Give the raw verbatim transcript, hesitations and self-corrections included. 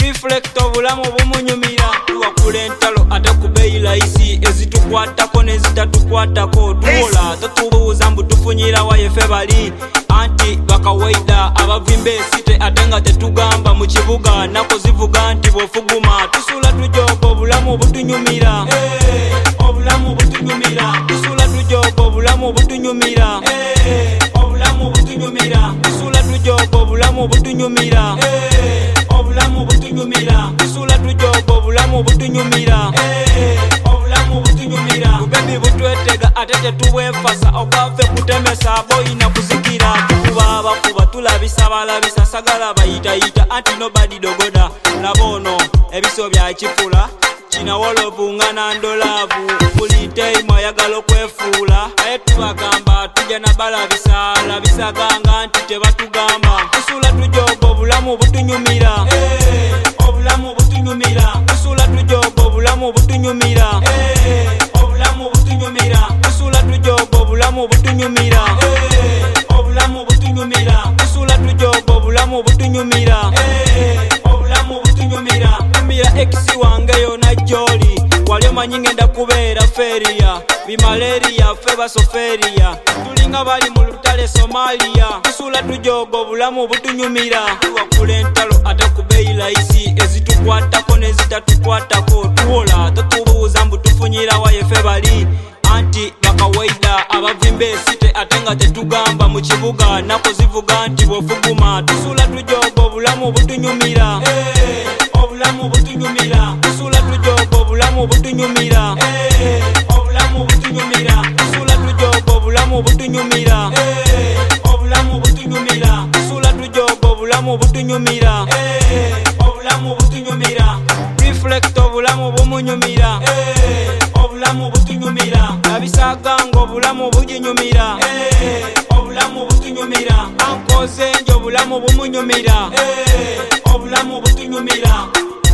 Reflect obulamu bumunyumira tuwakula entalo ate ku bbeeyi layisi ezitukwatako nezitatukwatako tuwola totubuuza mbu tufunyira wa yefe bali anti bakawaida abavimba esite ate nga tetugamba mu kibuga nako zivuga nti bwofuguma tusula tujoga obulamu butunyumira hey, obulamu butunyumira tusula tujoga obulamu butunyumira hey, obulamu butunyumira tusula tujoga obulamu butunyumira hey, obulamu butunyumira tusula tujoga obulamu butunyumira hey, obulamu butunyumira bubebi butwetega ate tetubwefasa okwaffe kutemesa boyina kuzikira tukuba abakuba tulabisa balabisa sagala bayitayita anti nobody dogoda labono ebiso bya kifula kinawolovu nga nandolavu buli time ayagala okwefuula aye tubagamba tujja na balabisa labisaganga nti tebatugamba tusula tujoga obulamu butunyumira hey, obulamu butunyumira tusula tujoga obulamu butunyumira hey, obulamu butunyumira tusula tujoga obulamu butunyumira hey, obulamu butunyumira tusula tujoga obulamu butunyumira hey, obulamu butunyumira nyumira ekisi wange yona joli wali omanyi ngenda kubeera feria bimaleria ffe basoferia tulinga bali mu lutale Somalia tusula tujoga obulamu butunyumira tuwakula entalo ate ku bbeeyi layisi ezitukwatako nezitatukwatako tuwola totubuuza mbu tufunyira wa yefe bali anti bakawaida abavimba esite ate nga tetugamba mu kibuga nako zivuga nti bwofuguma tusula tujoga obulamu butunyumira hey, obulamu butunyumira tusula tujoga obulamu butunyumira hey, obulamu butunyumira tusula tujoga obulamu butunyumira hey, obulamu butunyumira tusula tujoga obulamu butunyumira hey, obulamu butunyumira reflect obulamu bumunyumira hey, obulamu butunyumira labisaganga obulamu buginyumira hey, obulamu butunyumira ankoze nje obulamu bumunyumira hey, obulamu butunyumira